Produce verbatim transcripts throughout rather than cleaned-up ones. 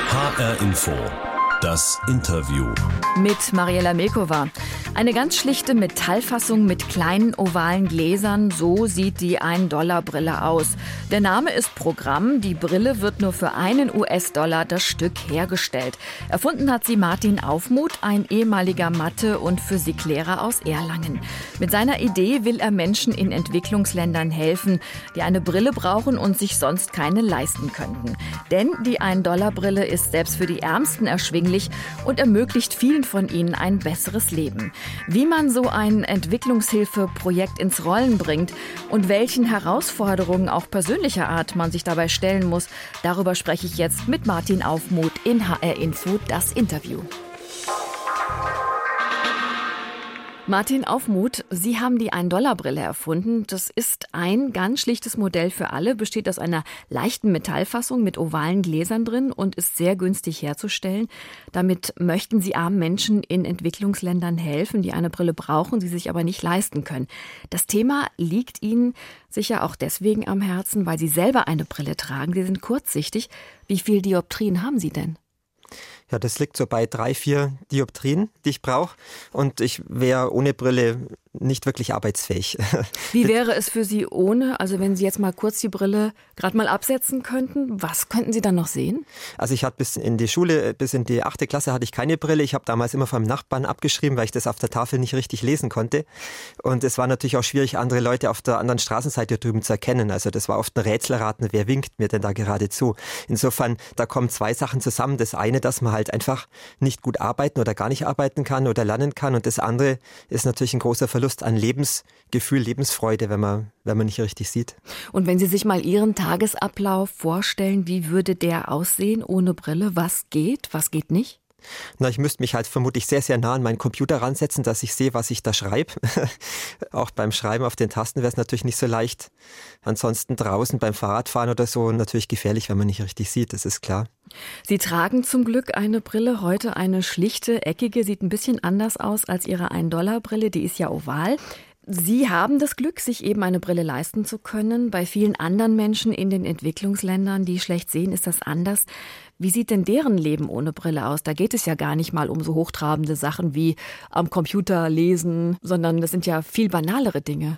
H R Info, das Interview. Mit Mariela Milkova. Eine ganz schlichte Metallfassung mit kleinen ovalen Gläsern, so sieht die ein-Dollar-Brille aus. Der Name ist Programm, die Brille wird nur für einen U S-Dollar das Stück hergestellt. Erfunden hat sie Martin Aufmuth, ein ehemaliger Mathe- und Physiklehrer aus Erlangen. Mit seiner Idee will er Menschen in Entwicklungsländern helfen, die eine Brille brauchen und sich sonst keine leisten könnten. Denn die ein-Dollar-Brille ist selbst für die Ärmsten erschwinglich und ermöglicht vielen von ihnen ein besseres Leben. Wie man so ein Entwicklungshilfeprojekt ins Rollen bringt und welchen Herausforderungen auch persönlicher Art man sich dabei stellen muss, darüber spreche ich jetzt mit Martin Aufmuth in H R Info, das Interview. Martin Aufmuth, Sie haben die ein-Dollar-Brille erfunden. Das ist ein ganz schlichtes Modell für alle, besteht aus einer leichten Metallfassung mit ovalen Gläsern drin und ist sehr günstig herzustellen. Damit möchten Sie armen Menschen in Entwicklungsländern helfen, die eine Brille brauchen, sie sich aber nicht leisten können. Das Thema liegt Ihnen sicher auch deswegen am Herzen, weil Sie selber eine Brille tragen. Sie sind kurzsichtig. Wie viele Dioptrien haben Sie denn? Ja, das liegt so bei drei, vier Dioptrien, die ich brauche. Und ich wäre ohne Brille nicht wirklich arbeitsfähig. Wie wäre es für Sie ohne? Also wenn Sie jetzt mal kurz die Brille gerade mal absetzen könnten, was könnten Sie dann noch sehen? Also ich hatte bis in die Schule, bis in die achte Klasse hatte ich keine Brille. Ich habe damals immer vom Nachbarn abgeschrieben, weil ich das auf der Tafel nicht richtig lesen konnte. Und es war natürlich auch schwierig, andere Leute auf der anderen Straßenseite drüben zu erkennen. Also das war oft ein Rätselraten, wer winkt mir denn da gerade zu? Insofern, da kommen zwei Sachen zusammen. Das eine, dass man halt einfach nicht gut arbeiten oder gar nicht arbeiten kann oder lernen kann. Und das andere ist natürlich ein großer Verlust an Lebensgefühl, Lebensfreude, wenn man, wenn man nicht richtig sieht. Und wenn Sie sich mal Ihren Tagesablauf vorstellen, wie würde der aussehen ohne Brille? Was geht, was geht nicht? Na, ich müsste mich halt vermutlich sehr, sehr nah an meinen Computer ransetzen, dass ich sehe, was ich da schreibe. Auch beim Schreiben auf den Tasten wäre es natürlich nicht so leicht. Ansonsten draußen beim Fahrradfahren oder so natürlich gefährlich, wenn man nicht richtig sieht, das ist klar. Sie tragen zum Glück eine Brille, heute eine schlichte, eckige, sieht ein bisschen anders aus als Ihre ein-Dollar-Brille, die ist ja oval. Sie haben das Glück, sich eben eine Brille leisten zu können. Bei vielen anderen Menschen in den Entwicklungsländern, die schlecht sehen, ist das anders. Wie sieht denn deren Leben ohne Brille aus? Da geht es ja gar nicht mal um so hochtrabende Sachen wie am Computer lesen, sondern das sind ja viel banalere Dinge.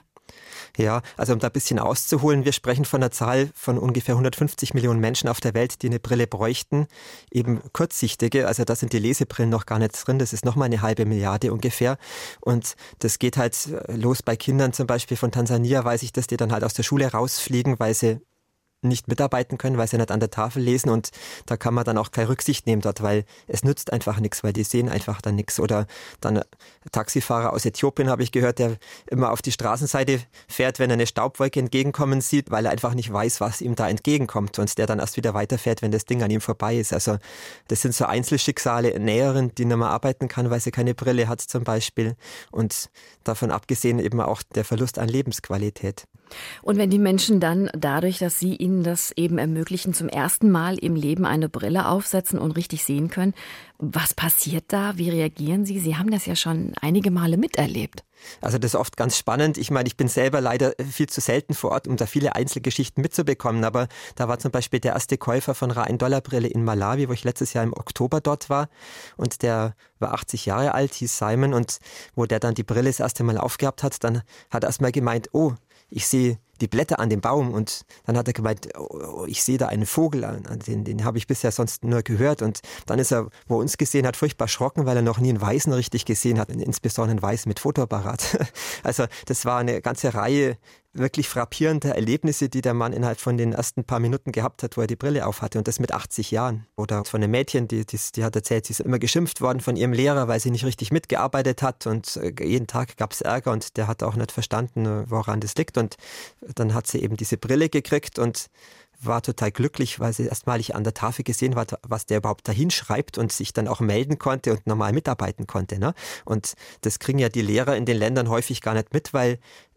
Ja, also um da ein bisschen auszuholen, wir sprechen von einer Zahl von ungefähr hundertfünfzig Millionen Menschen auf der Welt, die eine Brille bräuchten, eben kurzsichtige, also da sind die Lesebrillen noch gar nicht drin, das ist nochmal eine halbe Milliarde ungefähr und das geht halt los bei Kindern zum Beispiel von Tansania, weiß ich, dass die dann halt aus der Schule rausfliegen, weil sie nicht mitarbeiten können, weil sie nicht an der Tafel lesen und da kann man dann auch keine Rücksicht nehmen dort, weil es nützt einfach nichts, weil die sehen einfach dann nichts. Oder dann ein Taxifahrer aus Äthiopien habe ich gehört, der immer auf die Straßenseite fährt, wenn er eine Staubwolke entgegenkommen sieht, weil er einfach nicht weiß, was ihm da entgegenkommt und der dann erst wieder weiterfährt, wenn das Ding an ihm vorbei ist. Also das sind so Einzelschicksale, Näherin, die nicht mehr arbeiten kann, weil sie keine Brille hat zum Beispiel und davon abgesehen eben auch der Verlust an Lebensqualität. Und wenn die Menschen dann dadurch, dass Sie ihnen das eben ermöglichen, zum ersten Mal im Leben eine Brille aufsetzen und richtig sehen können, was passiert da? Wie reagieren Sie? Sie haben das ja schon einige Male miterlebt. Also das ist oft ganz spannend. Ich meine, ich bin selber leider viel zu selten vor Ort, um da viele Einzelgeschichten mitzubekommen. Aber da war zum Beispiel der erste Käufer von einer ein-Dollar-Brille in Malawi, wo ich letztes Jahr im Oktober dort war. Und der war achtzig Jahre alt, hieß Simon. Und wo der dann die Brille das erste Mal aufgehabt hat, dann hat er erst mal gemeint, oh, ich sehe die Blätter an dem Baum und dann hat er gemeint, oh, ich sehe da einen Vogel, den, den habe ich bisher sonst nur gehört und dann ist er, wo er uns gesehen hat, furchtbar erschrocken, weil er noch nie einen Weißen richtig gesehen hat, insbesondere einen Weißen mit Fotoapparat. Also das war eine ganze Reihe wirklich frappierender Erlebnisse, die der Mann innerhalb von den ersten paar Minuten gehabt hat, wo er die Brille aufhatte und das mit achtzig Jahren. Oder von einem Mädchen, die, die, die hat erzählt, sie ist immer geschimpft worden von ihrem Lehrer, weil sie nicht richtig mitgearbeitet hat und jeden Tag gab es Ärger und der hat auch nicht verstanden, woran das liegt und dann hat sie eben diese Brille gekriegt und war total glücklich, weil sie erstmalig an der Tafel gesehen hat, was der überhaupt dahin schreibt und sich dann auch melden konnte und normal mitarbeiten konnte. Ne? Und das kriegen ja die Lehrer in den Ländern häufig gar nicht mit, weil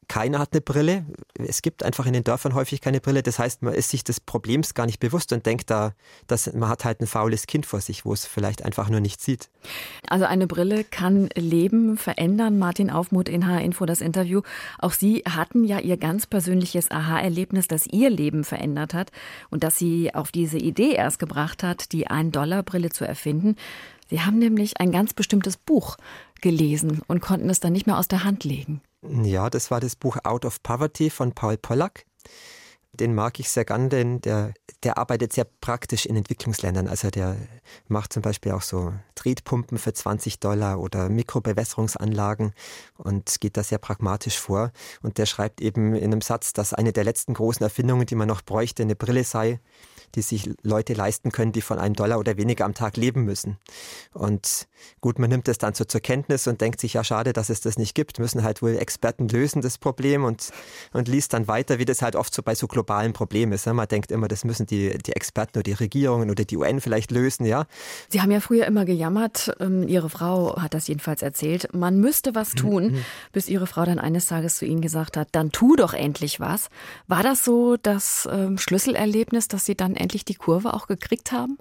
keiner hat eine Brille. Es gibt einfach in den Dörfern häufig keine Brille. Das heißt, man ist sich des Problems gar nicht bewusst und denkt da, dass man hat halt ein faules Kind vor sich, wo es vielleicht einfach nur nicht sieht. Also eine Brille kann Leben verändern. Martin Aufmuth in H R-Info, das Interview. Auch Sie hatten ja Ihr ganz persönliches Aha-Erlebnis, das Ihr Leben verändert hat und das Sie auf diese Idee erst gebracht hat, die ein-Dollar-Brille zu erfinden. Sie haben nämlich ein ganz bestimmtes Buch gelesen und konnten es dann nicht mehr aus der Hand legen. Ja, das war das Buch Out of Poverty von Paul Pollack. Den mag ich sehr gern, denn der, der arbeitet sehr praktisch in Entwicklungsländern. Also der macht zum Beispiel auch so Tretpumpen für zwanzig Dollar oder Mikrobewässerungsanlagen und geht da sehr pragmatisch vor. Und der schreibt eben in einem Satz, dass eine der letzten großen Erfindungen, die man noch bräuchte, eine Brille sei, die sich Leute leisten können, die von einem Dollar oder weniger am Tag leben müssen. Und gut, man nimmt das dann so zur Kenntnis und denkt sich, ja schade, dass es das nicht gibt. Müssen halt wohl Experten lösen, das Problem, und, und liest dann weiter, wie das halt oft so bei so globalen Problemen ist. Man denkt immer, das müssen die, die Experten oder die Regierungen oder die U N vielleicht lösen, ja. Sie haben ja früher immer gejammert, Ihre Frau hat das jedenfalls erzählt, man müsste was tun, mhm. bis Ihre Frau dann eines Tages zu Ihnen gesagt hat, dann tu doch endlich was. War das so das ähm, Schlüsselerlebnis, dass Sie dann endlich die Kurve auch gekriegt haben?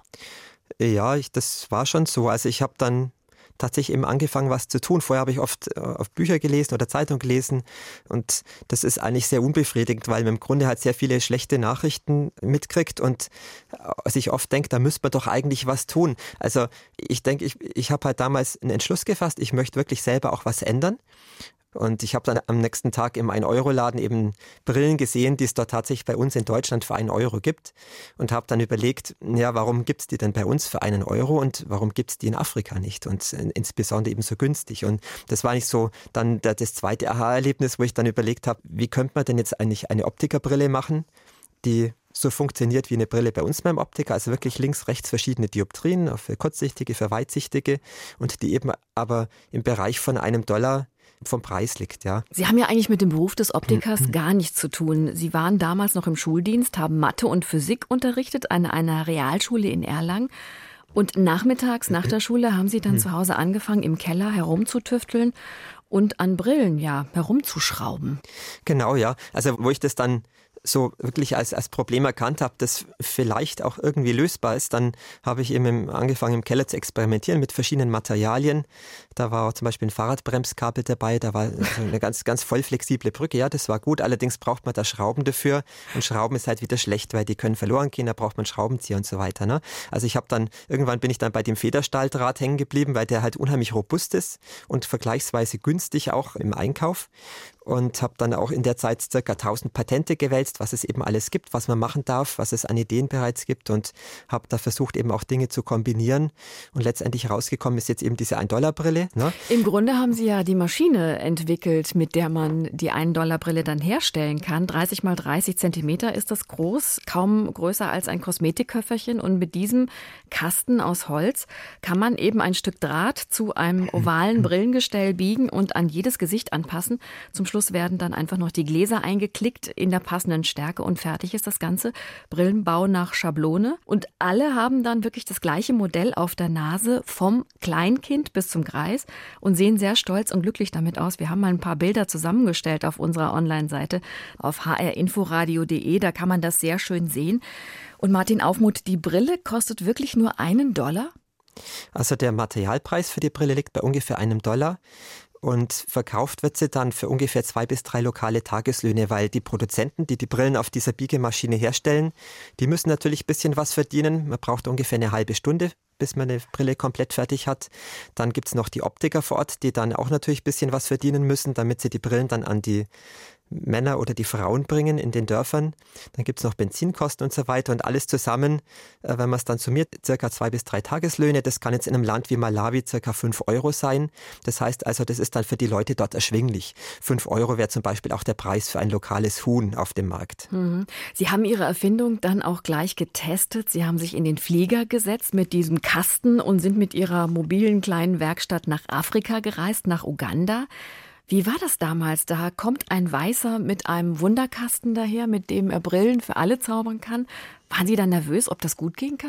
Ja, ich, das war schon so. Also ich habe dann tatsächlich eben angefangen, was zu tun. Vorher habe ich oft auf Bücher gelesen oder Zeitung gelesen und das ist eigentlich sehr unbefriedigend, weil man im Grunde halt sehr viele schlechte Nachrichten mitkriegt und sich oft denkt, da müsste man doch eigentlich was tun. Also ich denke, ich, ich habe halt damals einen Entschluss gefasst, ich möchte wirklich selber auch was ändern. Und ich habe dann am nächsten Tag im ein-Euro-Laden eben Brillen gesehen, die es dort tatsächlich bei uns in Deutschland für einen Euro gibt. Und habe dann überlegt, ja, warum gibt es die denn bei uns für einen Euro und warum gibt es die in Afrika nicht? Und insbesondere eben so günstig. Und das war nicht so dann das zweite Aha-Erlebnis, wo ich dann überlegt habe, wie könnte man denn jetzt eigentlich eine Optikerbrille machen, die so funktioniert wie eine Brille bei uns beim Optiker, also wirklich links, rechts verschiedene Dioptrien, für kurzsichtige, für weitsichtige und die eben aber im Bereich von einem Dollar vom Preis liegt, ja. Sie haben ja eigentlich mit dem Beruf des Optikers gar nichts zu tun. Sie waren damals noch im Schuldienst, haben Mathe und Physik unterrichtet an einer Realschule in Erlangen. Und nachmittags nach der Schule haben Sie dann zu Hause angefangen, im Keller herumzutüfteln und an Brillen, ja, herumzuschrauben. Genau, ja. Also wo ich das dann so wirklich als, als Problem erkannt habe, das vielleicht auch irgendwie lösbar ist, dann habe ich eben angefangen im Keller zu experimentieren mit verschiedenen Materialien. Da war auch zum Beispiel ein Fahrradbremskabel dabei, da war so eine ganz, ganz voll flexible Brücke. Ja, das war gut, allerdings braucht man da Schrauben dafür und Schrauben ist halt wieder schlecht, weil die können verloren gehen, da braucht man Schraubenzieher und so weiter. Ne? Also ich habe dann, irgendwann bin ich dann bei dem Federstahldraht hängen geblieben, weil der halt unheimlich robust ist und vergleichsweise günstig auch im Einkauf. Und habe dann auch in der Zeit circa tausend Patente gewälzt, was es eben alles gibt, was man machen darf, was es an Ideen bereits gibt und habe da versucht, eben auch Dinge zu kombinieren. Und letztendlich rausgekommen ist jetzt eben diese ein-Dollar-Brille. Ne? Im Grunde haben Sie ja die Maschine entwickelt, mit der man die ein-Dollar-Brille dann herstellen kann. dreißig mal dreißig Zentimeter ist das groß, kaum größer als ein Kosmetikköfferchen. Und mit diesem Kasten aus Holz kann man eben ein Stück Draht zu einem ovalen Brillengestell biegen und an jedes Gesicht anpassen. Zum Schluss werden dann einfach noch die Gläser eingeklickt in der passenden Stärke und fertig ist das Ganze. Brillenbau nach Schablone. Und alle haben dann wirklich das gleiche Modell auf der Nase, vom Kleinkind bis zum Greis, und sehen sehr stolz und glücklich damit aus. Wir haben mal ein paar Bilder zusammengestellt auf unserer Online-Seite auf h r inforadio punkt de. Da kann man das sehr schön sehen. Und Martin Aufmuth, die Brille kostet wirklich nur einen Dollar? Also der Materialpreis für die Brille liegt bei ungefähr einem Dollar. Und verkauft wird sie dann für ungefähr zwei bis drei lokale Tageslöhne, weil die Produzenten, die die Brillen auf dieser Biegemaschine herstellen, die müssen natürlich ein bisschen was verdienen. Man braucht ungefähr eine halbe Stunde, bis man eine Brille komplett fertig hat. Dann gibt es noch die Optiker vor Ort, die dann auch natürlich ein bisschen was verdienen müssen, damit sie die Brillen dann an die Männer oder die Frauen bringen in den Dörfern. Dann gibt es noch Benzinkosten und so weiter und alles zusammen, äh, wenn man es dann summiert, circa zwei bis drei Tageslöhne. Das kann jetzt in einem Land wie Malawi circa fünf Euro sein. Das heißt also, das ist dann für die Leute dort erschwinglich. Fünf Euro wäre zum Beispiel auch der Preis für ein lokales Huhn auf dem Markt. Mhm. Sie haben Ihre Erfindung dann auch gleich getestet. Sie haben sich in den Flieger gesetzt mit diesem Kasten und sind mit Ihrer mobilen kleinen Werkstatt nach Afrika gereist, nach Uganda. Wie war das damals? Da kommt ein Weißer mit einem Wunderkasten daher, mit dem er Brillen für alle zaubern kann. Waren Sie dann nervös, ob das gut gehen kann?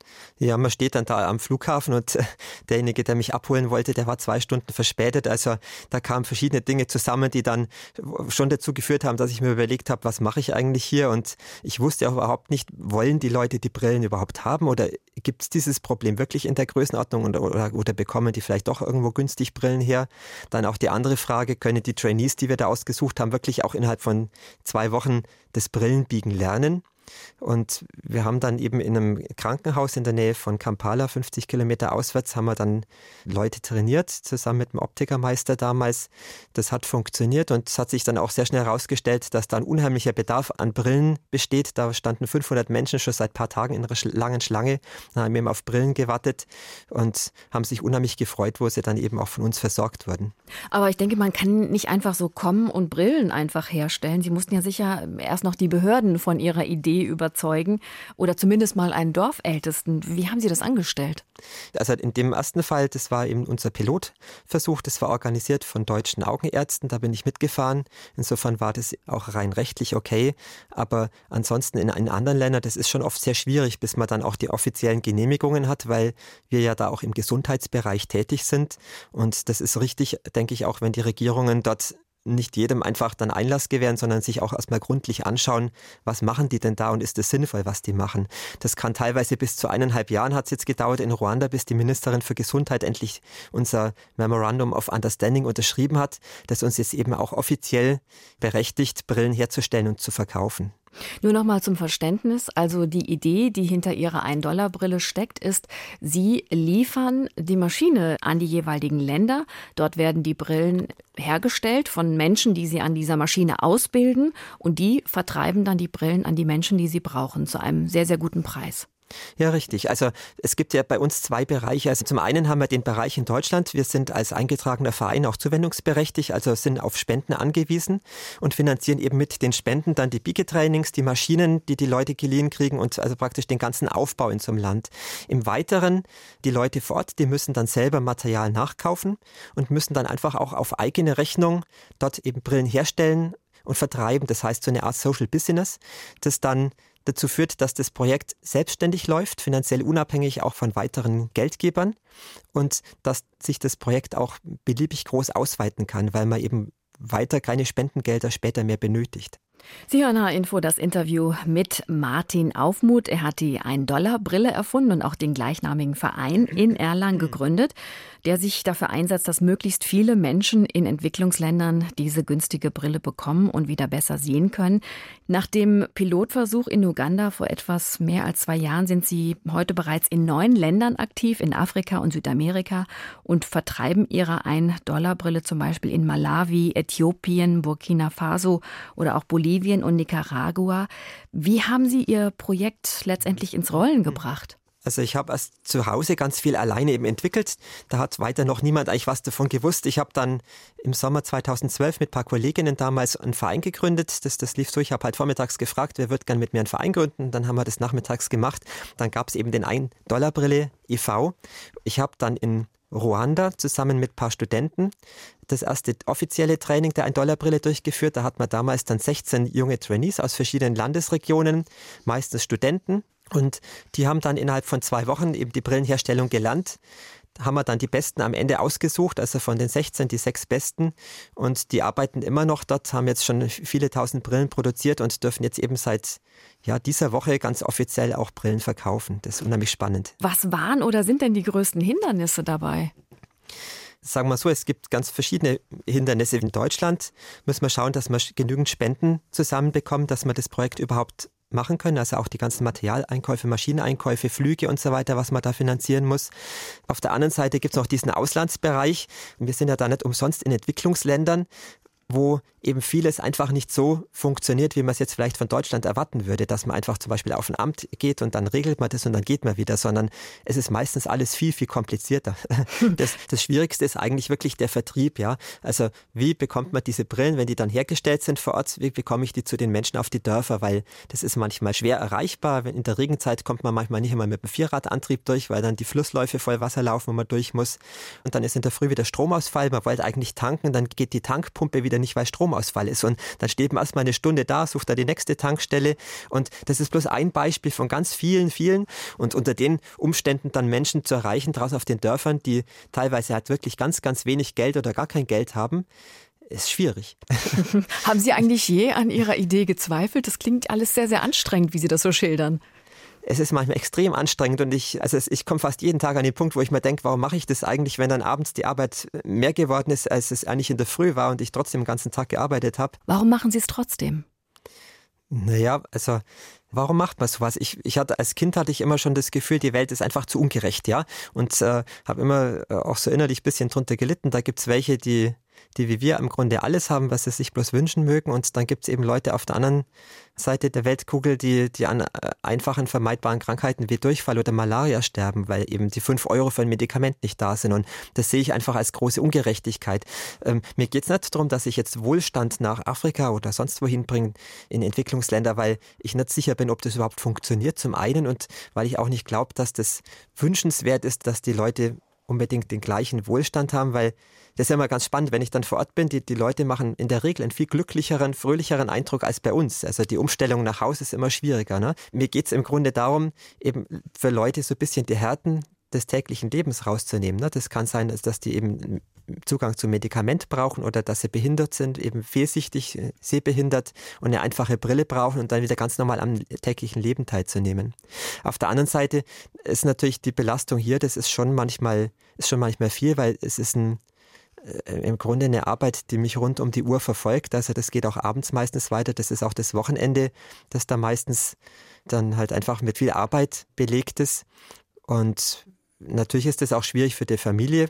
Ja, man steht dann da am Flughafen und derjenige, der mich abholen wollte, der war zwei Stunden verspätet. Also da kamen verschiedene Dinge zusammen, die dann schon dazu geführt haben, dass ich mir überlegt habe, was mache ich eigentlich hier? Und ich wusste auch überhaupt nicht, wollen die Leute die Brillen überhaupt haben oder gibt es dieses Problem wirklich in der Größenordnung oder, oder, oder bekommen die vielleicht doch irgendwo günstig Brillen her? Dann auch die andere Frage, können die Trainees, die wir da ausgesucht haben, wirklich auch innerhalb von zwei Wochen das Brillenbiegen lernen? Und wir haben dann eben in einem Krankenhaus in der Nähe von Kampala, fünfzig Kilometer auswärts, haben wir dann Leute trainiert, zusammen mit dem Optikermeister damals. Das hat funktioniert und es hat sich dann auch sehr schnell herausgestellt, dass da ein unheimlicher Bedarf an Brillen besteht. Da standen fünfhundert Menschen schon seit ein paar Tagen in einer langen Schlange, haben eben auf Brillen gewartet und haben sich unheimlich gefreut, wo sie dann eben auch von uns versorgt wurden. Aber ich denke, man kann nicht einfach so kommen und Brillen einfach herstellen. Sie mussten ja sicher erst noch die Behörden von ihrer Idee überzeugen oder zumindest mal einen Dorfältesten. Wie haben Sie das angestellt? Also in dem ersten Fall, das war eben unser Pilotversuch, das war organisiert von deutschen Augenärzten, da bin ich mitgefahren. Insofern war das auch rein rechtlich okay, aber ansonsten in, in anderen Ländern, das ist schon oft sehr schwierig, bis man dann auch die offiziellen Genehmigungen hat, weil wir ja da auch im Gesundheitsbereich tätig sind und das ist richtig, denke ich, auch wenn die Regierungen dort nicht jedem einfach dann Einlass gewähren, sondern sich auch erstmal gründlich anschauen, was machen die denn da und ist es sinnvoll, was die machen. Das kann teilweise bis zu eineinhalb Jahren hat es jetzt gedauert in Ruanda, bis die Ministerin für Gesundheit endlich unser Memorandum of Understanding unterschrieben hat, das uns jetzt eben auch offiziell berechtigt, Brillen herzustellen und zu verkaufen. Nur noch mal zum Verständnis, also die Idee, die hinter Ihrer ein-Dollar-Brille steckt, ist, Sie liefern die Maschine an die jeweiligen Länder. Dort werden die Brillen hergestellt von Menschen, die Sie an dieser Maschine ausbilden und die vertreiben dann die Brillen an die Menschen, die sie brauchen, zu einem sehr, sehr guten Preis. Ja, richtig. Also es gibt ja bei uns zwei Bereiche. Also zum einen haben wir den Bereich in Deutschland. Wir sind als eingetragener Verein auch zuwendungsberechtigt, also sind auf Spenden angewiesen und finanzieren eben mit den Spenden dann die Biegetrainings, die Maschinen, die die Leute geliehen kriegen und also praktisch den ganzen Aufbau in so einem Land. Im Weiteren, die Leute vor Ort, die müssen dann selber Material nachkaufen und müssen dann einfach auch auf eigene Rechnung dort eben Brillen herstellen und vertreiben. Das heißt so eine Art Social Business, das dann dazu führt, dass das Projekt selbstständig läuft, finanziell unabhängig auch von weiteren Geldgebern und dass sich das Projekt auch beliebig groß ausweiten kann, weil man eben weiter keine Spendengelder später mehr benötigt. Sie hören H Info, das Interview mit Martin Aufmuth. Er hat die ein-Dollar-Brille erfunden und auch den gleichnamigen Verein in Erlangen gegründet, der sich dafür einsetzt, dass möglichst viele Menschen in Entwicklungsländern diese günstige Brille bekommen und wieder besser sehen können. Nach dem Pilotversuch in Uganda vor etwas mehr als zwei Jahren sind Sie heute bereits in neun Ländern aktiv, in Afrika und Südamerika und vertreiben Ihre ein-Dollar-Brille zum Beispiel in Malawi, Äthiopien, Burkina Faso oder auch Bolivien und Nicaragua. Wie haben Sie Ihr Projekt letztendlich ins Rollen gebracht? Also ich habe erst zu Hause ganz viel alleine eben entwickelt. Da hat weiter noch niemand eigentlich was davon gewusst. Ich habe dann im Sommer zweitausendzwölf mit ein paar Kolleginnen damals einen Verein gegründet. Das, das lief so, ich habe halt vormittags gefragt, wer wird gern mit mir einen Verein gründen. Dann haben wir das nachmittags gemacht. Dann gab es eben den ein-Dollar-Brille e V Ich habe dann in Ruanda zusammen mit ein paar Studenten das erste offizielle Training der ein-Dollar-Brille durchgeführt. Da hat man damals dann sechzehn junge Trainees aus verschiedenen Landesregionen, meistens Studenten. Und die haben dann innerhalb von zwei Wochen eben die Brillenherstellung gelernt. Da haben wir dann die Besten am Ende ausgesucht, also von den sechzehn die sechs Besten. Und die arbeiten immer noch dort, haben jetzt schon viele tausend Brillen produziert und dürfen jetzt eben seit ja, dieser Woche ganz offiziell auch Brillen verkaufen. Das ist unheimlich spannend. Was waren oder sind denn die größten Hindernisse dabei? Sagen wir so, es gibt ganz verschiedene Hindernisse. In Deutschland müssen wir schauen, dass wir genügend Spenden zusammenbekommen, dass wir das Projekt überhaupt machen können, also auch die ganzen Materialeinkäufe, Maschineneinkäufe, Flüge und so weiter, was man da finanzieren muss. Auf der anderen Seite gibt es noch diesen Auslandsbereich. Wir sind ja da nicht umsonst in Entwicklungsländern, wo eben vieles einfach nicht so funktioniert, wie man es jetzt vielleicht von Deutschland erwarten würde, dass man einfach zum Beispiel auf ein Amt geht und dann regelt man das und dann geht man wieder, sondern es ist meistens alles viel, viel komplizierter. Das, das Schwierigste ist eigentlich wirklich der Vertrieb, ja. Also wie bekommt man diese Brillen, wenn die dann hergestellt sind vor Ort, wie bekomme ich die zu den Menschen auf die Dörfer, weil das ist manchmal schwer erreichbar. In der Regenzeit kommt man manchmal nicht einmal mit dem Vierradantrieb durch, weil dann die Flussläufe voll Wasser laufen, wo man durch muss. Und dann ist in der Früh wieder Stromausfall, man wollte eigentlich tanken, dann geht die Tankpumpe wieder nicht, weil Strom Stromausfall ist. Und dann steht man erstmal eine Stunde da, sucht da die nächste Tankstelle. Und das ist bloß ein Beispiel von ganz vielen, vielen. Und unter den Umständen dann Menschen zu erreichen, draußen auf den Dörfern, die teilweise halt wirklich ganz, ganz wenig Geld oder gar kein Geld haben, ist schwierig. Haben Sie eigentlich je an Ihrer Idee gezweifelt? Das klingt alles sehr, sehr anstrengend, wie Sie das so schildern. Es ist manchmal extrem anstrengend und ich, also ich komme fast jeden Tag an den Punkt, wo ich mir denke, warum mache ich das eigentlich, wenn dann abends die Arbeit mehr geworden ist, als es eigentlich in der Früh war und ich trotzdem den ganzen Tag gearbeitet habe. Warum machen Sie es trotzdem? Naja, also warum macht man sowas? Ich, ich hatte als Kind hatte ich immer schon das Gefühl, die Welt ist einfach zu ungerecht, ja. Und äh, habe immer äh, auch so innerlich ein bisschen drunter gelitten. Da gibt's welche, die die wie wir im Grunde alles haben, was sie sich bloß wünschen mögen. Und dann gibt es eben Leute auf der anderen Seite der Weltkugel, die, die an einfachen vermeidbaren Krankheiten wie Durchfall oder Malaria sterben, weil eben die fünf Euro für ein Medikament nicht da sind. Und das sehe ich einfach als große Ungerechtigkeit. Ähm, mir geht es nicht darum, dass ich jetzt Wohlstand nach Afrika oder sonst wohin bringe in Entwicklungsländer, weil ich nicht sicher bin, ob das überhaupt funktioniert zum einen und weil ich auch nicht glaube, dass das wünschenswert ist, dass die Leute unbedingt den gleichen Wohlstand haben, weil das ist ja immer ganz spannend, wenn ich dann vor Ort bin, die, die Leute machen in der Regel einen viel glücklicheren, fröhlicheren Eindruck als bei uns. Also die Umstellung nach Hause ist immer schwieriger. Ne? Mir geht es im Grunde darum, eben für Leute so ein bisschen die Härten des täglichen Lebens rauszunehmen. Ne? Das kann sein, dass die eben Zugang zu Medikament brauchen oder dass sie behindert sind, eben fehlsichtig, sehbehindert und eine einfache Brille brauchen und dann wieder ganz normal am täglichen Leben teilzunehmen. Auf der anderen Seite ist natürlich die Belastung hier, das ist schon manchmal, ist schon manchmal viel, weil es ist ein im Grunde eine Arbeit, die mich rund um die Uhr verfolgt. Also das geht auch abends meistens weiter. Das ist auch das Wochenende, das da meistens dann halt einfach mit viel Arbeit belegt ist. Und natürlich ist das auch schwierig für die Familie.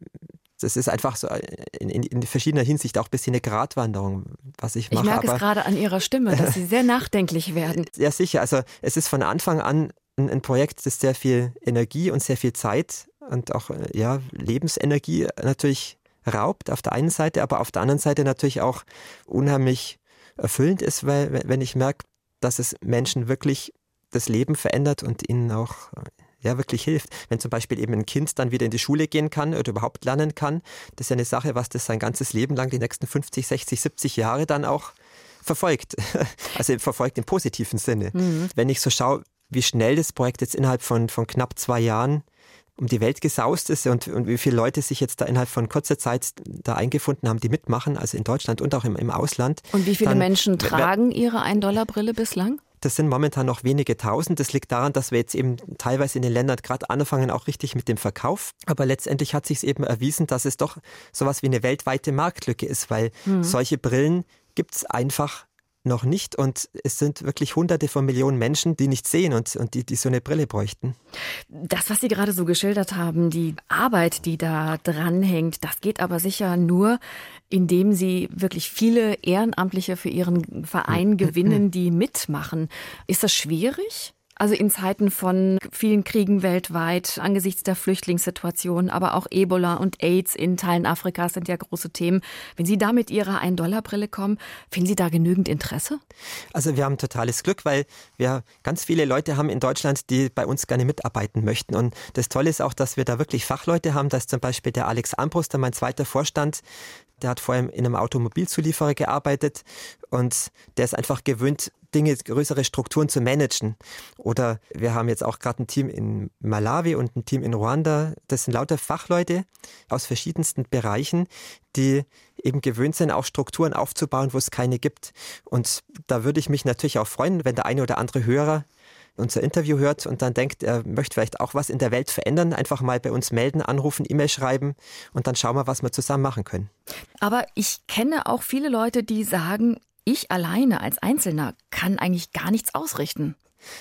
Das ist einfach so in, in, in verschiedener Hinsicht auch ein bisschen eine Gratwanderung, was ich mache. Ich merke aber es gerade an Ihrer Stimme, dass Sie sehr nachdenklich werden. Ja, sicher. Also es ist von Anfang an ein, ein Projekt, das sehr viel Energie und sehr viel Zeit und auch ja, Lebensenergie natürlich raubt auf der einen Seite, aber auf der anderen Seite natürlich auch unheimlich erfüllend ist, weil wenn ich merke, dass es Menschen wirklich das Leben verändert und ihnen auch ja wirklich hilft. Wenn zum Beispiel eben ein Kind dann wieder in die Schule gehen kann oder überhaupt lernen kann, das ist ja eine Sache, was das sein ganzes Leben lang, die nächsten fünfzig, sechzig, siebzig Jahre dann auch verfolgt. Also verfolgt im positiven Sinne. Mhm. Wenn ich so schaue, wie schnell das Projekt jetzt innerhalb von, von knapp zwei Jahren um die Welt gesaust ist und, und wie viele Leute sich jetzt da innerhalb von kurzer Zeit da eingefunden haben, die mitmachen, also in Deutschland und auch im, im Ausland. Und wie viele dann, Menschen tragen Ihre ein-Dollar-Brille bislang? Das sind momentan noch wenige Tausend. Das liegt daran, dass wir jetzt eben teilweise in den Ländern gerade anfangen, auch richtig mit dem Verkauf. Aber letztendlich hat sich es eben erwiesen, dass es doch sowas wie eine weltweite Marktlücke ist, weil mhm. solche Brillen gibt es einfach noch nicht und es sind wirklich hunderte von Millionen Menschen, die nicht sehen und, und die, die so eine Brille bräuchten. Das, was Sie gerade so geschildert haben, die Arbeit, die da dranhängt, das geht aber sicher nur, indem Sie wirklich viele Ehrenamtliche für Ihren Verein gewinnen, die mitmachen. Ist das schwierig? Also in Zeiten von vielen Kriegen weltweit, angesichts der Flüchtlingssituation, aber auch Ebola und AIDS in Teilen Afrikas sind ja große Themen. Wenn Sie da mit Ihrer ein-Dollar-Brille kommen, finden Sie da genügend Interesse? Also wir haben totales Glück, weil wir ganz viele Leute haben in Deutschland, die bei uns gerne mitarbeiten möchten. Und das Tolle ist auch, dass wir da wirklich Fachleute haben. Da ist zum Beispiel der Alex Armbruster, mein zweiter Vorstand. Der hat vorher in einem Automobilzulieferer gearbeitet und der ist einfach gewöhnt, Dinge, größere Strukturen zu managen. Oder wir haben jetzt auch gerade ein Team in Malawi und ein Team in Ruanda. Das sind lauter Fachleute aus verschiedensten Bereichen, die eben gewöhnt sind, auch Strukturen aufzubauen, wo es keine gibt. Und da würde ich mich natürlich auch freuen, wenn der eine oder andere Hörer unser Interview hört und dann denkt, er möchte vielleicht auch was in der Welt verändern, einfach mal bei uns melden, anrufen, E-Mail schreiben und dann schauen wir, was wir zusammen machen können. Aber ich kenne auch viele Leute, die sagen, ich alleine als Einzelner kann eigentlich gar nichts ausrichten.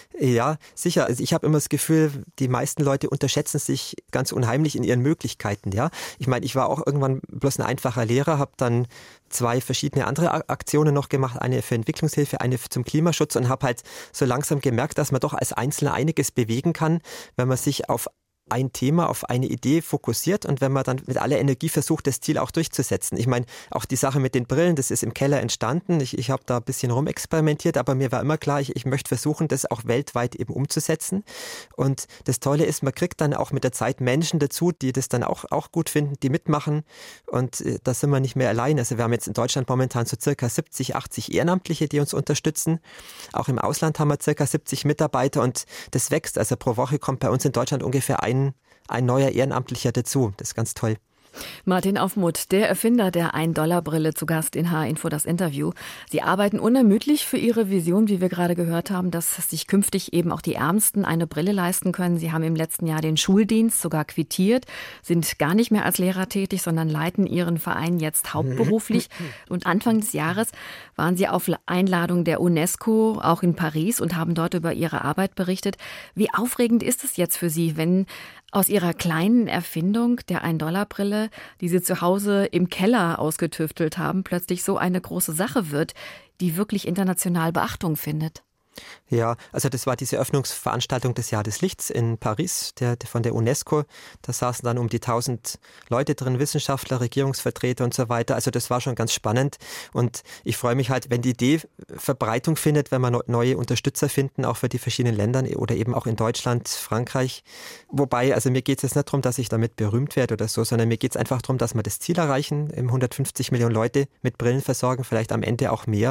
Ja, sicher. Also ich habe immer das Gefühl, die meisten Leute unterschätzen sich ganz unheimlich in ihren Möglichkeiten. Ja, ich meine, ich war auch irgendwann bloß ein einfacher Lehrer, habe dann zwei verschiedene andere Aktionen noch gemacht, eine für Entwicklungshilfe, eine zum Klimaschutz und habe halt so langsam gemerkt, dass man doch als Einzelner einiges bewegen kann, wenn man sich auf ein Thema, auf eine Idee fokussiert und wenn man dann mit aller Energie versucht, das Ziel auch durchzusetzen. Ich meine, auch die Sache mit den Brillen, das ist im Keller entstanden. Ich, ich habe da ein bisschen rumexperimentiert, aber mir war immer klar, ich, ich möchte versuchen, das auch weltweit eben umzusetzen. Und das Tolle ist, man kriegt dann auch mit der Zeit Menschen dazu, die das dann auch, auch gut finden, die mitmachen. Und äh, da sind wir nicht mehr allein. Also wir haben jetzt in Deutschland momentan so circa siebzig, achtzig Ehrenamtliche, die uns unterstützen. Auch im Ausland haben wir circa siebzig Mitarbeiter und das wächst. Also pro Woche kommt bei uns in Deutschland ungefähr ein ein neuer Ehrenamtlicher dazu. Das ist ganz toll. Martin Aufmuth, der Erfinder der ein-Dollar-Brille, zu Gast in H R-Info, das Interview. Sie arbeiten unermüdlich für Ihre Vision, wie wir gerade gehört haben, dass sich künftig eben auch die Ärmsten eine Brille leisten können. Sie haben im letzten Jahr den Schuldienst sogar quittiert, sind gar nicht mehr als Lehrer tätig, sondern leiten Ihren Verein jetzt hauptberuflich. Und Anfang des Jahres waren Sie auf Einladung der UNESCO auch in Paris und haben dort über Ihre Arbeit berichtet. Wie aufregend ist es jetzt für Sie, wenn aus Ihrer kleinen Erfindung der ein-Dollar-Brille, die Sie zu Hause im Keller ausgetüftelt haben, plötzlich so eine große Sache wird, die wirklich international Beachtung findet? Ja, also das war diese Öffnungsveranstaltung des Jahr des Lichts in Paris, der, der von der UNESCO. Da saßen dann um die tausend Leute drin, Wissenschaftler, Regierungsvertreter und so weiter. Also das war schon ganz spannend und ich freue mich halt, wenn die Idee Verbreitung findet, wenn wir neue Unterstützer finden, auch für die verschiedenen Länder oder eben auch in Deutschland, Frankreich. Wobei, also mir geht es jetzt nicht darum, dass ich damit berühmt werde oder so, sondern mir geht es einfach darum, dass wir das Ziel erreichen, eben hundertfünfzig Millionen Leute mit Brillen versorgen, vielleicht am Ende auch mehr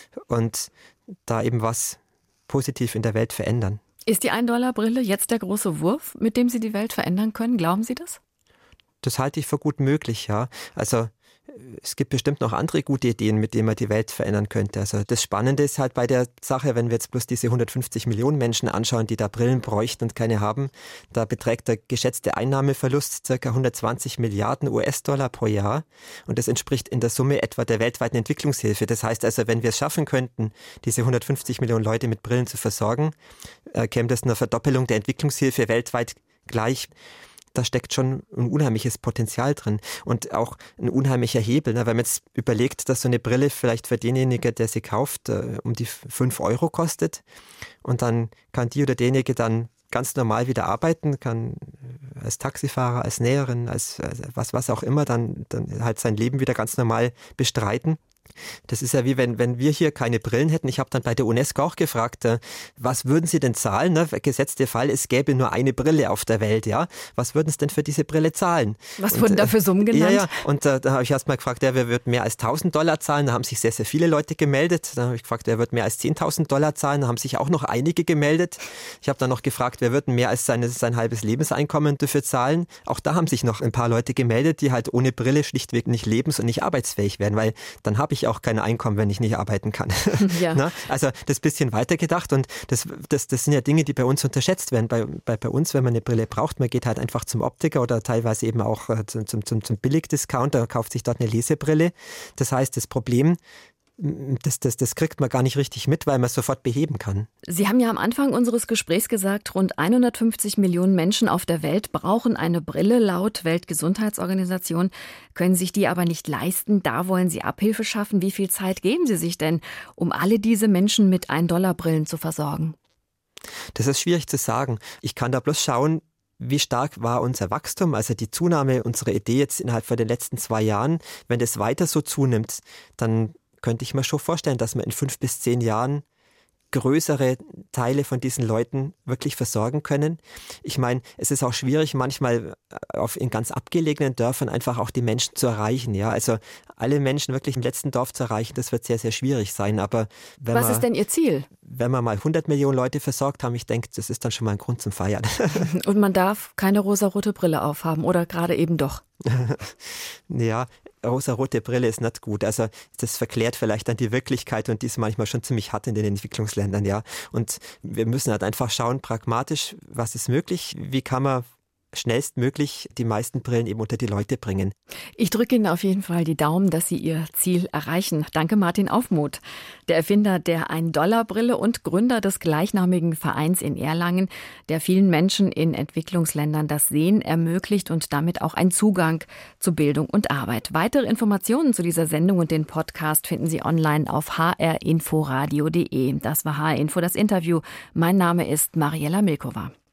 und da eben was positiv in der Welt verändern. Ist die ein-Dollar-Brille jetzt der große Wurf, mit dem Sie die Welt verändern können? Glauben Sie das? Das halte ich für gut möglich, ja. Also es gibt bestimmt noch andere gute Ideen, mit denen man die Welt verändern könnte. Also das Spannende ist halt bei der Sache, wenn wir jetzt bloß diese hundertfünfzig Millionen Menschen anschauen, die da Brillen bräuchten und keine haben, da beträgt der geschätzte Einnahmeverlust ca. hundertzwanzig Milliarden U S-Dollar pro Jahr und das entspricht in der Summe etwa der weltweiten Entwicklungshilfe. Das heißt also, wenn wir es schaffen könnten, diese hundertfünfzig Millionen Leute mit Brillen zu versorgen, äh, käme das einer Verdoppelung der Entwicklungshilfe weltweit gleich. Da steckt schon ein unheimliches Potenzial drin und auch ein unheimlicher Hebel. Ne? Wenn man jetzt überlegt, dass so eine Brille vielleicht für denjenigen, der sie kauft, äh, um die fünf Euro kostet und dann kann die oder derjenige dann ganz normal wieder arbeiten, kann als Taxifahrer, als Näherin, als, als was, was auch immer, dann, dann halt sein Leben wieder ganz normal bestreiten. Das ist ja wie wenn, wenn wir hier keine Brillen hätten. Ich habe dann bei der UNESCO auch gefragt, äh, was würden Sie denn zahlen? Ne? Gesetzt der Fall, es gäbe nur eine Brille auf der Welt. Ja, was würden Sie denn für diese Brille zahlen? Was und, wurden da für Summen genannt? Ja, ja. Und äh, da habe ich erst mal gefragt, ja, wer wird mehr als tausend Dollar zahlen? Da haben sich sehr, sehr viele Leute gemeldet. Dann habe ich gefragt, wer wird mehr als zehntausend Dollar zahlen? Da haben sich auch noch einige gemeldet. Ich habe dann noch gefragt, wer wird mehr als seine, sein halbes Lebenseinkommen dafür zahlen? Auch da haben sich noch ein paar Leute gemeldet, die halt ohne Brille schlichtweg nicht lebens- und nicht arbeitsfähig werden, weil dann habe ich auch kein Einkommen, wenn ich nicht arbeiten kann. Ja. Na, also das bisschen weitergedacht und das, das, das sind ja Dinge, die bei uns unterschätzt werden. Bei, bei, bei uns, wenn man eine Brille braucht, man geht halt einfach zum Optiker oder teilweise eben auch äh, zum, zum, zum Billigdiscounter, kauft sich dort eine Lesebrille. Das heißt, das Problem, Das, das, das kriegt man gar nicht richtig mit, weil man es sofort beheben kann. Sie haben ja am Anfang unseres Gesprächs gesagt, rund hundertfünfzig Millionen Menschen auf der Welt brauchen eine Brille. Laut Weltgesundheitsorganisation können sich die aber nicht leisten. Da wollen Sie Abhilfe schaffen. Wie viel Zeit geben Sie sich denn, um alle diese Menschen mit ein-Dollar-Brillen zu versorgen? Das ist schwierig zu sagen. Ich kann da bloß schauen, wie stark war unser Wachstum, also die Zunahme unserer Idee jetzt innerhalb von den letzten zwei Jahren. Wenn das weiter so zunimmt, dann könnte ich mir schon vorstellen, dass wir in fünf bis zehn Jahren größere Teile von diesen Leuten wirklich versorgen können. Ich meine, es ist auch schwierig, manchmal auf, in ganz abgelegenen Dörfern einfach auch die Menschen zu erreichen. Ja, also alle Menschen wirklich im letzten Dorf zu erreichen, das wird sehr, sehr schwierig sein. Aber wenn Was man, ist denn Ihr Ziel? Wenn wir mal hundert Millionen Leute versorgt haben, ich denke, das ist dann schon mal ein Grund zum Feiern. Und man darf keine rosarote Brille aufhaben oder gerade eben doch? Ja, rosarote Brille ist nicht gut. Also das verklärt vielleicht dann die Wirklichkeit und die ist manchmal schon ziemlich hart in den Entwicklungsländern, ja. Und wir müssen halt einfach schauen, pragmatisch, was ist möglich, wie kann man schnellstmöglich die meisten Brillen eben unter die Leute bringen. Ich drücke Ihnen auf jeden Fall die Daumen, dass Sie Ihr Ziel erreichen. Danke, Martin Aufmuth, der Erfinder der ein-Dollar-Brille und Gründer des gleichnamigen Vereins in Erlangen, der vielen Menschen in Entwicklungsländern das Sehen ermöglicht und damit auch einen Zugang zu Bildung und Arbeit. Weitere Informationen zu dieser Sendung und den Podcast finden Sie online auf h r info radio punkt d e. Das war H R Info, das Interview. Mein Name ist Mariella Milkova.